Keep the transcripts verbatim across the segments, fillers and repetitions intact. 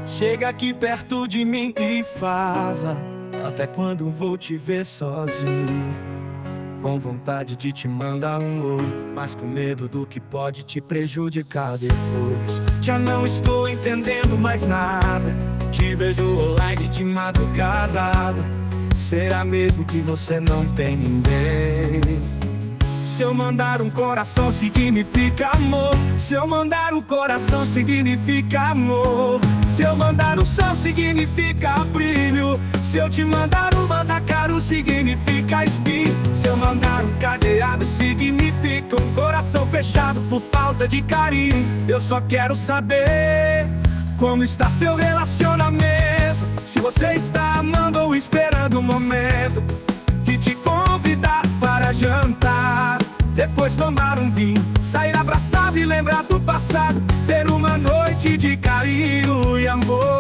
Chega aqui perto de mim e fala: até quando vou te ver sozinho? Com vontade de te mandar um oi, mas com medo do que pode te prejudicar depois. Já não estou entendendo mais nada. Te vejo online de madrugada. Será mesmo que você não tem ninguém? Se eu mandar um coração significa amor. Se eu mandar um coração significa amor. Se eu mandar um sol significa brilho. Se eu te mandar um mandacaro significa espinho. Se eu mandar um cadeado significa um coração fechado por falta de carinho. Eu só quero saber como está seu relacionamento. Se você está amando ou esperando o momento de te convidar para jantar, depois tomar um vinho, sair abraçado e lembrar do passado, ter uma noite de carinho e amor.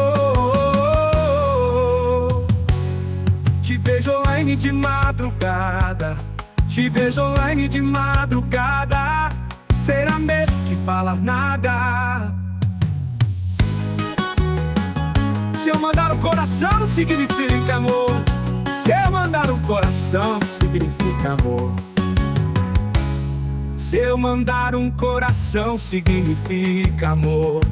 Te vejo online de madrugada. Te vejo online de madrugada. Será mesmo que falar nada? Se eu mandar um coração significa amor. Se eu mandar um coração significa amor. Se eu mandar um coração significa amor.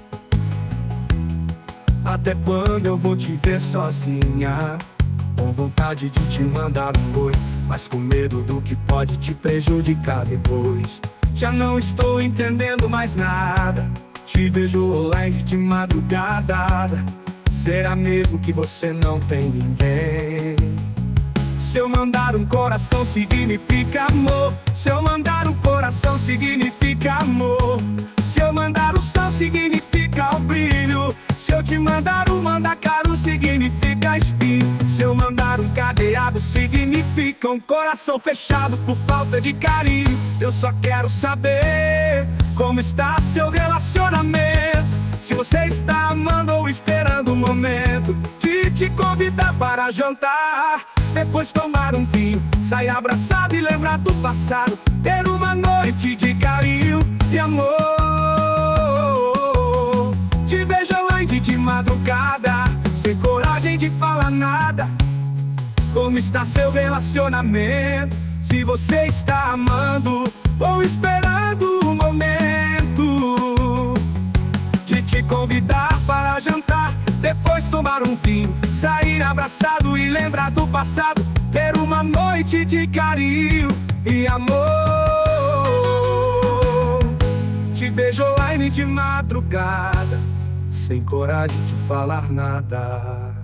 Até quando eu vou te ver sozinha? Com vontade de te mandar um oi, mas com medo do que pode te prejudicar depois. Já não estou entendendo mais nada. Te vejo online de madrugada. Será mesmo que você não tem ninguém? Se eu mandar um coração significa amor. Se eu mandar um coração significa amor. Se eu mandar o sol significa o brilho. Se eu te mandar um mandacaro significa espinho. Se eu mandar um cadeado significa um coração fechado por falta de carinho. Eu só quero saber como está seu relacionamento. Se você está amando ou esperando o momento de te convidar para jantar, depois tomar um vinho, sair abraçado e lembrar do passado, ter uma noite de carinho e amor. Te vejo online de madrugada, sem coragem de falar nada. Como está seu relacionamento? Se você está amando ou esperando o momento de te convidar para jantar, depois tomar um vinho, sair abraçado e lembrar do passado, ter uma noite de carinho e amor. Te vejo online de madrugada, sem coragem de falar nada.